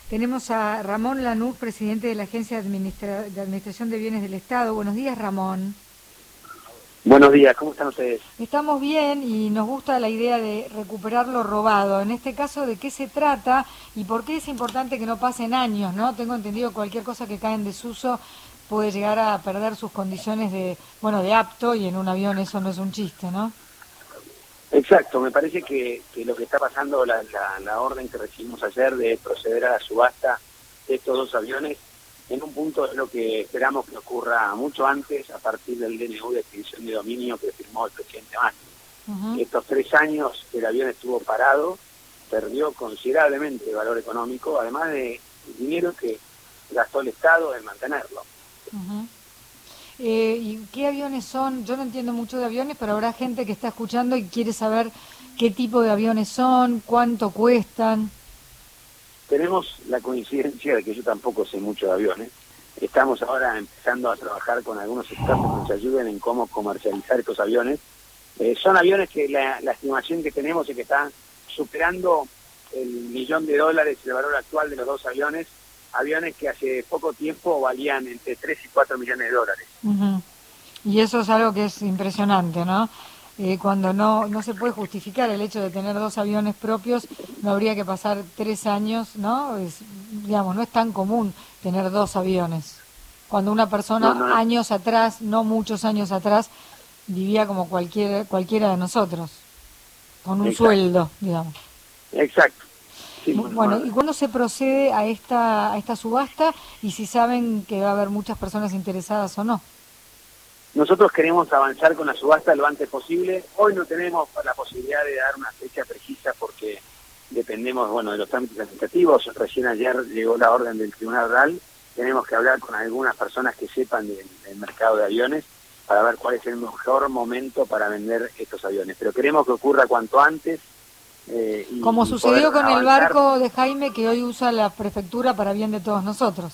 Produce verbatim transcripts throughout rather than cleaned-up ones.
Tenemos a Ramón Lanús, presidente de la Agencia de, Administra de Administración de Bienes del Estado. Buenos días, Ramón. Buenos días, ¿cómo están ustedes? Estamos bien y nos gusta la idea de recuperar lo robado. En este caso, ¿de qué se trata y por qué es importante que no pasen años, no? Tengo entendido que cualquier cosa que cae en desuso puede llegar a perder sus condiciones de, bueno, de apto, y en un avión eso no es un chiste, ¿no? Exacto, me parece que, que lo que está pasando, la, la, la orden que recibimos ayer de proceder a la subasta de estos dos aviones, en un punto es lo que esperamos que ocurra mucho antes, a partir del D N U de extinción de dominio que firmó el presidente Macri. Uh-huh. Estos tres años que el avión estuvo parado, perdió considerablemente el valor económico, además de dinero que gastó el Estado en mantenerlo. Uh-huh. Eh, ¿Y qué aviones son? Yo no entiendo mucho de aviones, pero habrá gente que está escuchando y quiere saber qué tipo de aviones son, cuánto cuestan. Tenemos la coincidencia de que yo tampoco sé mucho de aviones. Estamos ahora empezando a trabajar con algunos expertos que nos ayuden en cómo comercializar estos aviones. Eh, son aviones que la, la estimación que tenemos es que están superando el millón de dólares, el valor actual de los dos aviones, aviones que hace poco tiempo valían entre tres y cuatro millones de dólares. Uh-huh. Y eso es algo que es impresionante, ¿no? Eh, cuando no no se puede justificar el hecho de tener dos aviones propios, no habría que pasar tres años, ¿no? Es, digamos, no es tan común tener dos aviones. Cuando una persona no, no. años atrás, no muchos años atrás, vivía como cualquier, cualquiera de nosotros, con un Exacto. sueldo, digamos. Exacto. Sí, bueno, bueno, ¿y cuándo se procede a esta a esta subasta? Y si saben que va a haber muchas personas interesadas o no. Nosotros queremos avanzar con la subasta lo antes posible. Hoy no tenemos la posibilidad de dar una fecha precisa porque dependemos, bueno, de los trámites administrativos. Recién ayer llegó la orden del Tribunal Oral. Tenemos que hablar con algunas personas que sepan del, del mercado de aviones para ver cuál es el mejor momento para vender estos aviones. Pero queremos que ocurra cuanto antes. Eh, y, Como y sucedió con avanzar. el barco de Jaime, que hoy usa la prefectura para bien de todos nosotros.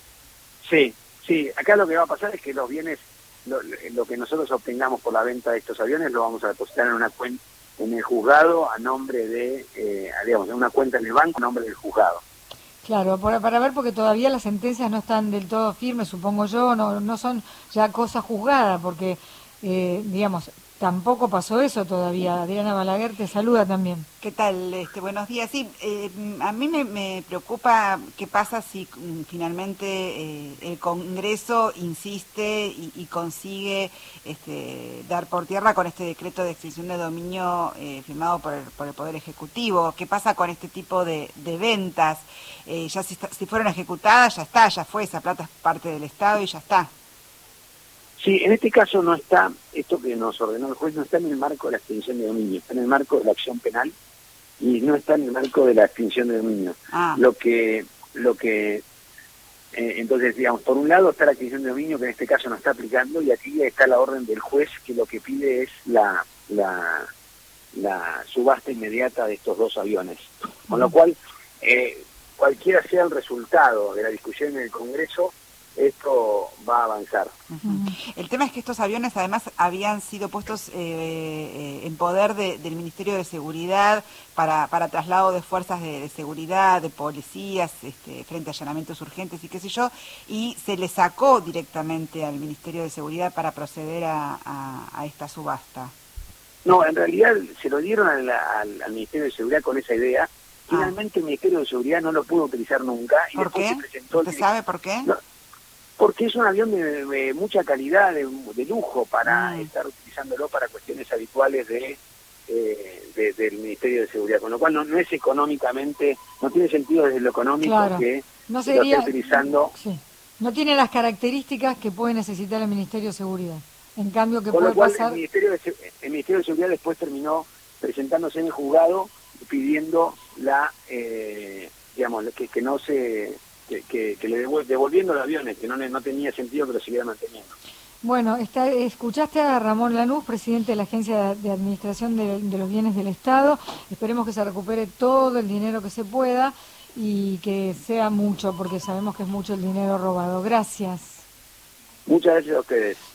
Sí, sí. Acá lo que va a pasar es que los bienes, lo, lo que nosotros obtengamos por la venta de estos aviones lo vamos a depositar en una cuenta en el juzgado a nombre de, eh, digamos, en una cuenta en el banco a nombre del juzgado. Claro, para, para ver, porque todavía las sentencias no están del todo firmes, supongo yo, no no son ya cosas juzgadas, porque, eh, digamos, tampoco pasó eso todavía. Adriana Balaguer te saluda también. ¿Qué tal? Este, buenos días. Sí, eh, a mí me, me preocupa qué pasa si mm, finalmente eh, el Congreso insiste y, y consigue este, dar por tierra con este decreto de extinción de dominio eh, firmado por el, por el Poder Ejecutivo. ¿Qué pasa con este tipo de, de ventas? Eh, ya si, está, si fueron ejecutadas, ya está, ya fue, esa plata es parte del Estado y ya está. Sí, en este caso no está, esto que nos ordenó el juez no está en el marco de la extinción de dominio, está en el marco de la acción penal y no está en el marco de la extinción de dominio. Ah. Lo que, lo que, eh, entonces, digamos, por un lado está la extinción de dominio que en este caso no está aplicando y aquí está la orden del juez que lo que pide es la, la, la subasta inmediata de estos dos aviones. Con lo cual, eh, cualquiera sea el resultado de la discusión en el Congreso, esto va a avanzar. Uh-huh. El tema es que estos aviones además habían sido puestos eh, eh, en poder de, del Ministerio de Seguridad para, para traslado de fuerzas de, de seguridad, de policías, este, frente a allanamientos urgentes y qué sé yo, y se le sacó directamente al Ministerio de Seguridad para proceder a, a, a esta subasta. No, en realidad se lo dieron al, al, al Ministerio de Seguridad con esa idea. Finalmente ah. el Ministerio de Seguridad no lo pudo utilizar nunca. Y ¿Por después qué? Se presentó ¿Usted sabe por qué? No, porque es un avión de, de mucha calidad, de, de lujo, para mm. estar utilizándolo para cuestiones habituales de, eh, de del Ministerio de Seguridad, con lo cual no, no es económicamente, no tiene sentido desde lo económico claro. que no sería, lo esté utilizando. Sí. No tiene las características que puede necesitar el Ministerio de Seguridad. En cambio, que con puede lo cual, pasar... El Ministerio, de, el Ministerio de Seguridad después terminó presentándose en el juzgado pidiendo la, eh, digamos, que, que no se... Que, que, que le devuel, devolviendo los aviones, que no, no tenía sentido que lo siguiera manteniendo. Bueno, está, escuchaste a Ramón Lanús, presidente de la Agencia de Administración de, de los Bienes del Estado. Esperemos que se recupere todo el dinero que se pueda y que sea mucho, porque sabemos que es mucho el dinero robado. Gracias. Muchas gracias a ustedes.